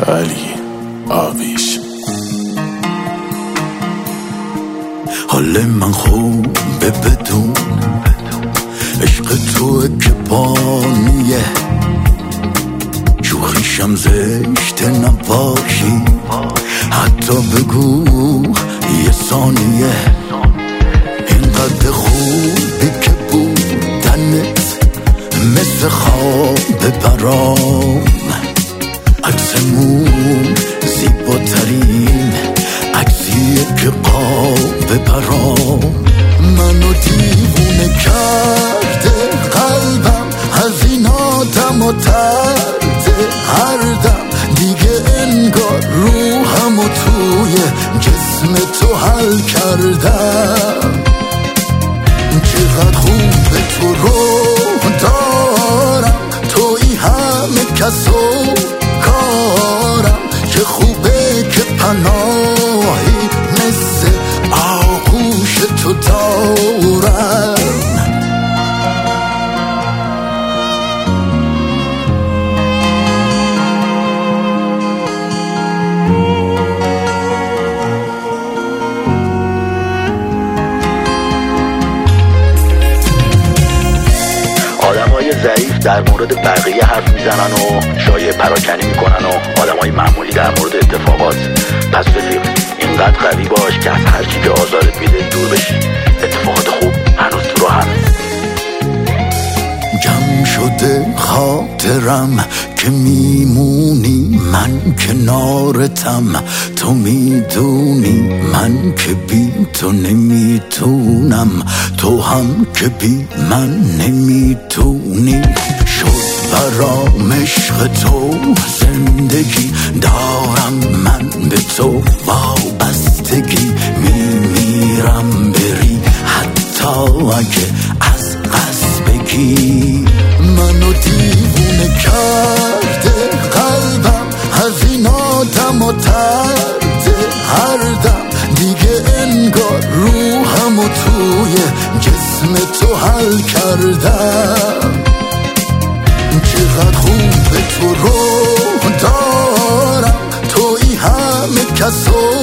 علی آویش. حال من خوبه بدون عشق توه که بانیه، شوخیشم زشته نباشی، حتی بگو یه ثانیه. اینقدر خوبی که بودنت مثل خواب برام، عکسمون زیباترین عکسیه که قاب برام. منو دیوونه کرده قلبم از این آدم و ترده هر دم دیگه، انگار روحم و توی جسم تو حل کردم. چقدر خوبه تو رو دارم، توی همه کسو کارم. چه خوبه که پناهی مثل آغوش تو دارم. آدمای ضعیف در مورد بقیه حرف میزنن و شایعه پراکنی میکنن و آدمای معمولی در مورد اتفاقات. پس رفیق اینقدر قوی باش که از هر چی که آزارت میده دور بشی. اتفاقات خوب هنوز تو راهن. جمع شده خاطرم که میمونی، من کنارتم، تو میدونی من که بی تو نمیتونم، تو هم که بی من نمیتونی. شد برام عشق تو زندگی، دارم من به تو وابستگی. میمیرم بری حتی اگه از قصد بگی. منو دیوونه کرده قلبم از این آدم و ترده هر دم دیگه، انگار روحم و توی جسم تو حل کردم. چقدر خوبه تو رو دارم، توی همه کسو